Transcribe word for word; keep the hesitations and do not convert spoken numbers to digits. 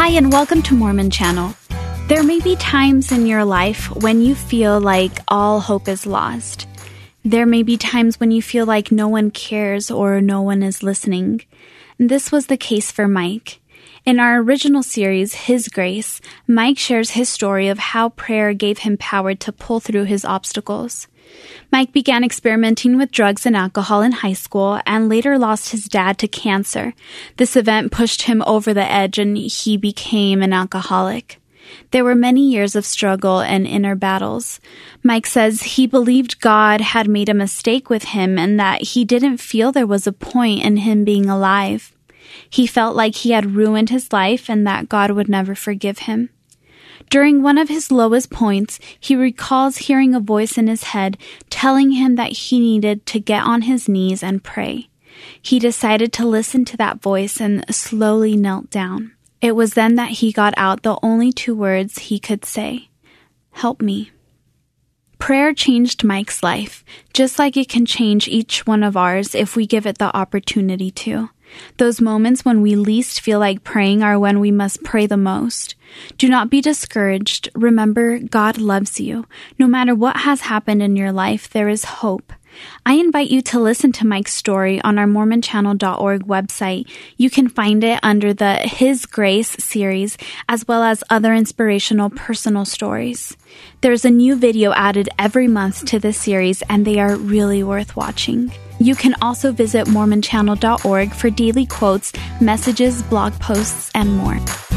Hi, and welcome to Mormon Channel. There may be times in your life when you feel like all hope is lost. There may be times when you feel like no one cares or no one is listening. This was the case for Mike. In our original series, His Grace, Mike shares his story of how prayer gave him power to pull through his obstacles. Mike began experimenting with drugs and alcohol in high school and later lost his dad to cancer. This event pushed him over the edge and he became an alcoholic. There were many years of struggle and inner battles. Mike says he believed God had made a mistake with him and that he didn't feel there was a point in him being alive. He felt like he had ruined his life and that God would never forgive him. During one of his lowest points, he recalls hearing a voice in his head telling him that he needed to get on his knees and pray. He decided to listen to that voice and slowly knelt down. It was then that he got out the only two words he could say, "Help me." Prayer changed Mike's life, just like it can change each one of ours if we give it the opportunity to. Those moments when we least feel like praying are when we must pray the most. Do not be discouraged. Remember, God loves you. No matter what has happened in your life, there is hope. I invite you to listen to Mike's story on our Mormon Channel dot org website. You can find it under the His Grace series, as well as other inspirational personal stories. There's a new video added every month to this series, and they are really worth watching. You can also visit Mormon Channel dot org for daily quotes, messages, blog posts, and more.